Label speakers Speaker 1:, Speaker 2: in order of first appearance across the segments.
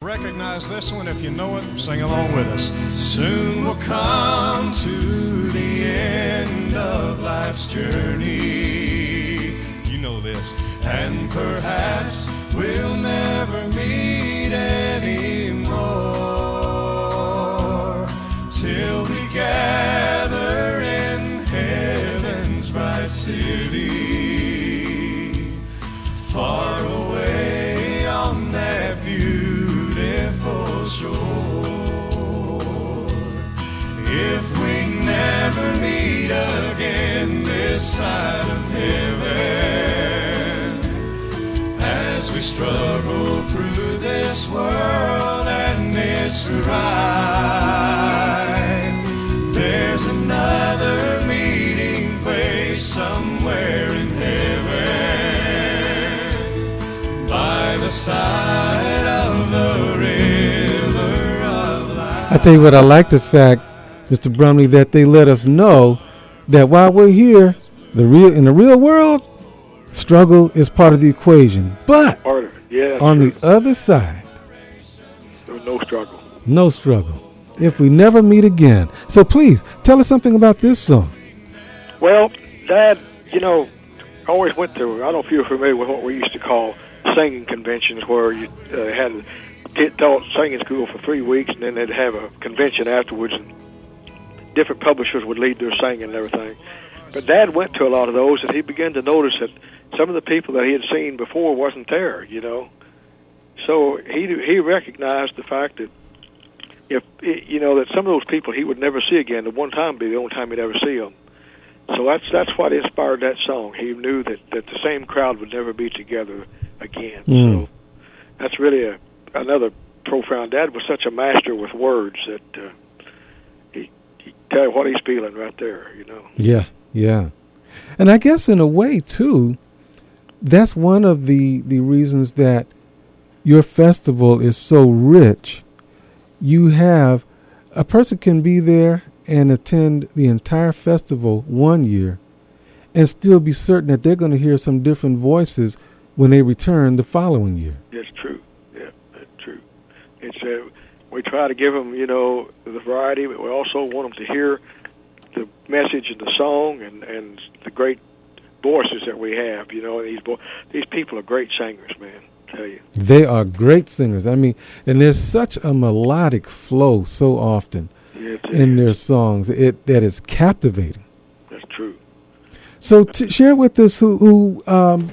Speaker 1: recognize this one. If you know it, sing along with us. Soon we'll come to the end of life's journey. You know this. And perhaps we'll never meet anymore till we gather in heaven's bright city, far away on that beautiful shore. If we never meet again this side of heaven, as we struggle through this world and its ride, there's another meeting place somewhere in heaven, by the side of the river of life.
Speaker 2: I tell you what, I like the fact, Mr. Brumley, that they let us know that while we're here, in the real world, struggle is part of the equation. But on the other side,
Speaker 3: no struggle.
Speaker 2: No struggle. If we never meet again. So please, tell us something about this song.
Speaker 3: Well, Dad, always went to, I don't know if you're familiar with what we used to call singing conventions, where you had taught singing school for 3 weeks, and then they'd have a convention afterwards, and different publishers would lead their singing and everything. But Dad went to a lot of those, and he began to notice that some of the people that he had seen before wasn't there, So he recognized the fact that that some of those people he would never see again. The one time be the only time he'd ever see them. So that's what inspired that song. He knew that the same crowd would never be together again. So that's really another profound. Dad was such a master with words that he tell you what he's feeling right there.
Speaker 2: Yeah. And I guess in a way too, that's one of the reasons that your festival is so rich. You have a person can be there and attend the entire festival one year and still be certain that they're going to hear some different voices when they return the following year.
Speaker 3: That's true. Yeah, that's true. It's we try to give them, the variety, but we also want them to hear the message and the song and the great voices that we have. These people are great singers, man. Tell you.
Speaker 2: They are great singers. I mean, and there's such a melodic flow so often in their songs that is captivating.
Speaker 3: That's true.
Speaker 2: So share with us who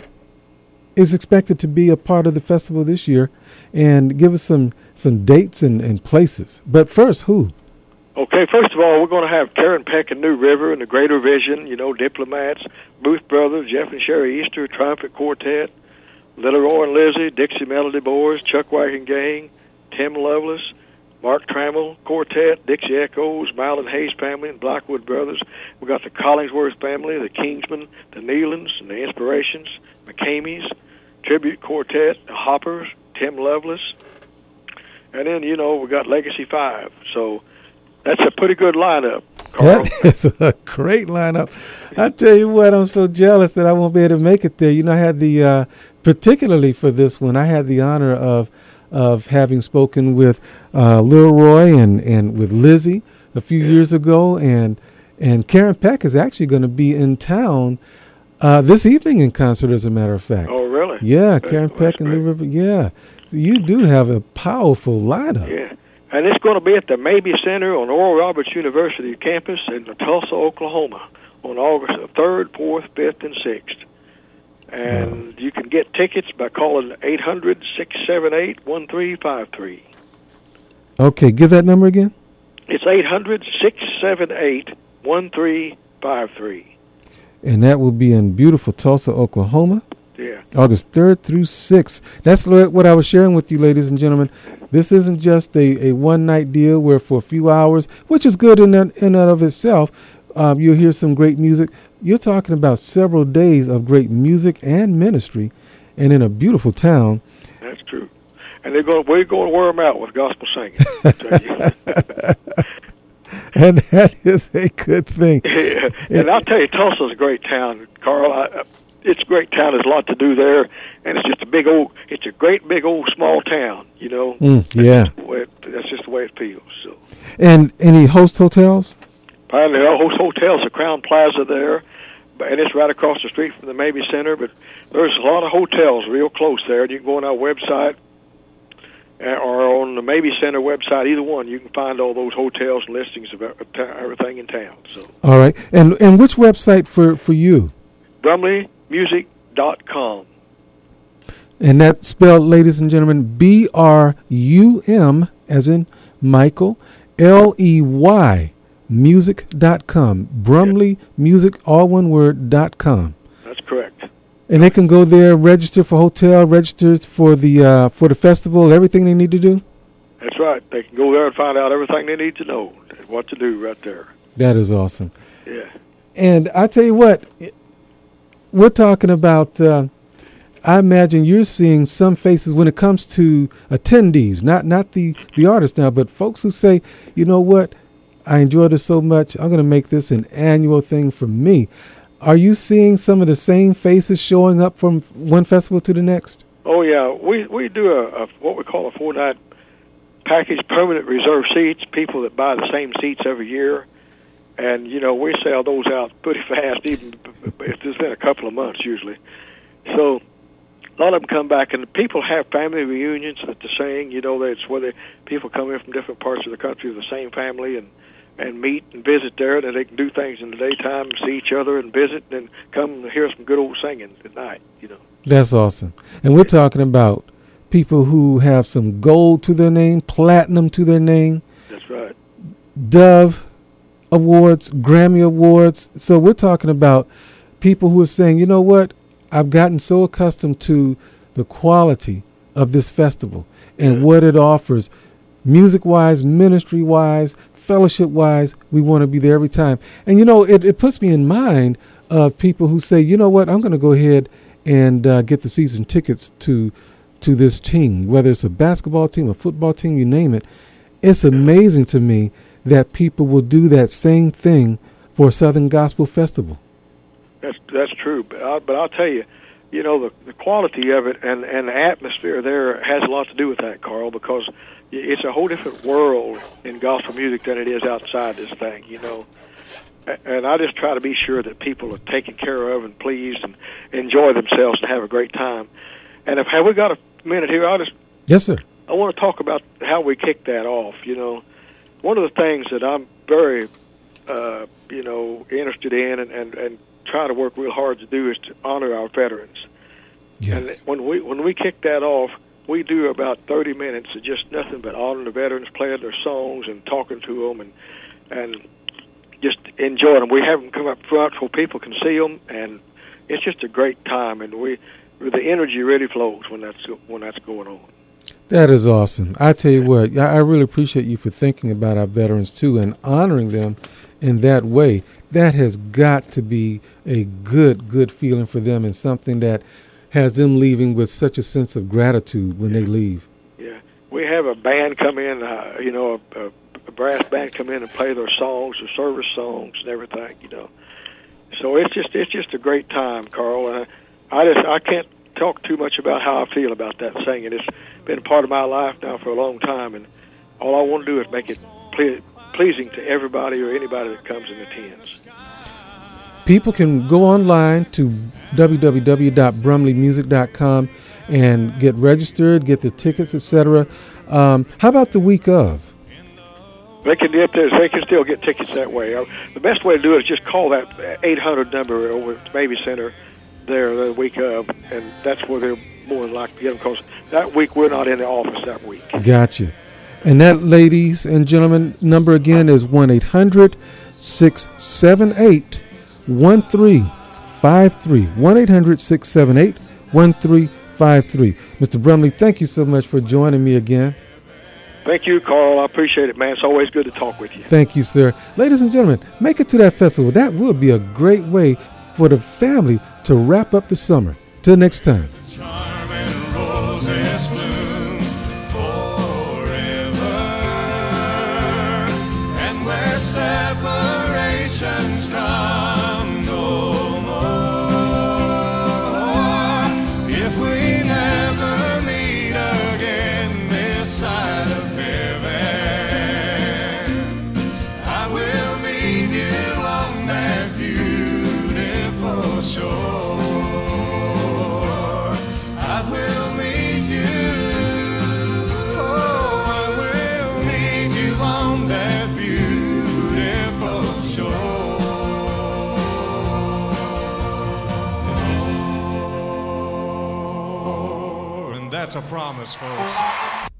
Speaker 2: is expected to be a part of the festival this year, and give us some dates and places. But first, who?
Speaker 3: Okay, first of all, we're going to have Karen Peck and New River and the Greater Vision, Diplomats, Booth Brothers, Jeff and Sherry Easter, Triumphant Quartet, Little Roy and Lizzie, Dixie Melody Boys, Chuck Wagon Gang, Tim Lovelace, Mark Trammell Quartet, Dixie Echoes, Mylon Hayes Family, and Blackwood Brothers. We got the Collingsworth Family, the Kingsmen, the Nealons, and the Inspirations, McCameys, Tribute Quartet, the Hoppers, Tim Lovelace, and then we got Legacy 5. So that's a pretty good lineup, Carl.
Speaker 2: That is a great lineup. I tell you what, I'm so jealous that I won't be able to make it there. I had the particularly for this one, I had the honor of having spoken with Lil Roy and with Lizzie a few years ago, and Karen Peck is actually going to be in town this evening in concert, as a matter of fact.
Speaker 3: Oh, really?
Speaker 2: Yeah, Karen Peck and New River. Yeah, you do have a powerful lineup.
Speaker 3: Yeah, and it's going to be at the Mabee Center on Oral Roberts University campus in Tulsa, Oklahoma, on August 3rd, 4th, 5th, and 6th. And you can get tickets by calling 800-678-1353.
Speaker 2: Okay, give that number again.
Speaker 3: It's 800-678-1353.
Speaker 2: And that will be in beautiful Tulsa, Oklahoma.
Speaker 3: Yeah.
Speaker 2: August 3rd through 6th. That's what I was sharing with you, ladies and gentlemen. This isn't just a one-night deal where for a few hours, which is good in and of itself, you'll hear some great music. You're talking about several days of great music and ministry, and in a beautiful town.
Speaker 3: That's true. And we're going to wear them out with gospel singing.
Speaker 2: And that is a good thing.
Speaker 3: Yeah. And I'll tell you, Tulsa's a great town, Carl. it's a great town. There's a lot to do there, and it's just it's a great big old small town. You know.
Speaker 2: Yeah.
Speaker 3: That's just the way it feels. So.
Speaker 2: And any host hotels?
Speaker 3: Apparently, the host hotels, the Crown Plaza there, and it's right across the street from the Mabee Center. But there's a lot of hotels real close there, and you can go on our website or on the Mabee Center website, either one. You can find all those hotels and listings of everything in town. So.
Speaker 2: All right. And which website for you?
Speaker 3: BrumleyMusic.com.
Speaker 2: And that's spelled, ladies and gentlemen, BRUM, as in Michael, LEY, music.com. Brumley Music, all one word, .com.
Speaker 3: That's correct.
Speaker 2: And they can go there, register for hotel, register for the festival, everything they need to do?
Speaker 3: That's right. They can go there and find out everything they need to know, what to do right there.
Speaker 2: That is awesome.
Speaker 3: Yeah. And
Speaker 2: I tell you what, we're talking about, I imagine you're seeing some faces when it comes to attendees, not the artists now, but folks who say, you know what, I enjoyed it so much, I'm going to make this an annual thing for me. Are you seeing some of the same faces showing up from one festival to the next?
Speaker 3: Oh, yeah. We do a what we call a 4-night package, permanent reserve seats, people that buy the same seats every year. And, you know, we sell those out pretty fast, even if it's been a couple of months usually. So a lot of them come back, and people have family reunions that they're saying, you know, it's where people come in from different parts of the country with the same family and meet and visit there, and they can do things in the daytime, see each other and visit, and come and hear some good old singing at night, you know.
Speaker 2: That's awesome. And we're talking about people who have some gold to their name, platinum to their name.
Speaker 3: That's right.
Speaker 2: Dove Awards, Grammy Awards. So we're talking about people who are saying, you know what, I've gotten so accustomed to the quality of this festival and what it offers, music-wise, ministry-wise, fellowship-wise. We want to be there every time. And, you know, it puts me in mind of people who say, you know what, I'm going to go ahead and get the season tickets to this team, whether it's a basketball team, a football team, you name it. It's amazing to me that people will do that same thing for a Southern Gospel Festival.
Speaker 3: That's true. But I'll tell you, you know, the quality of it and the atmosphere there has a lot to do with that, Carl, because it's a whole different world in gospel music than it is outside this thing, you know. And I just try to be sure that people are taken care of and pleased and enjoy themselves and have a great time. And have we got a minute here?
Speaker 2: Yes, sir.
Speaker 3: I want to talk about how we kick that off, you know. One of the things that I'm very, you know, interested in and try to work real hard to do is to honor our veterans.
Speaker 2: Yes.
Speaker 3: And when we kick that off, we do about 30 minutes of just nothing but honoring the veterans, playing their songs and talking to them and just enjoying them. We have them come up front so people can see them, and it's just a great time. And the energy really flows when that's going on.
Speaker 2: That is awesome. I tell you what, I really appreciate you for thinking about our veterans too and honoring them in that way. That has got to be a good feeling for them and something that has them leaving with such a sense of gratitude when they leave.
Speaker 3: Yeah. We have a band come in, you know, a brass band come in and play their songs, their service songs and everything, you know. So it's just a great time, Carl. I can't talk too much about how I feel about that singing. It's been a part of my life now for a long time, and all I want to do is make it pleasing to everybody or anybody that comes and attends.
Speaker 2: People can go online to www.brumleymusic.com and get registered, get their tickets, etc. How about the week of?
Speaker 3: They can get there. They can still get tickets that way. The best way to do it is just call that 800 number over at Mabee Center there the week of, and that's where they're more than likely to get them, because that week we're not in the office that week.
Speaker 2: Gotcha. And that, ladies and gentlemen, number again is 1-800-678-1353. 1-800-678-1353. Mr. Brumley, thank you so much for joining me again.
Speaker 3: Thank you, Carl. I appreciate it, man. It's always good to talk with you.
Speaker 2: Thank you, sir. Ladies and gentlemen, make it to that festival. That would be a great way for the family to wrap up the summer. Till next time.
Speaker 1: Charming roses bloom forever, and where separations come no more. that's a promise, folks.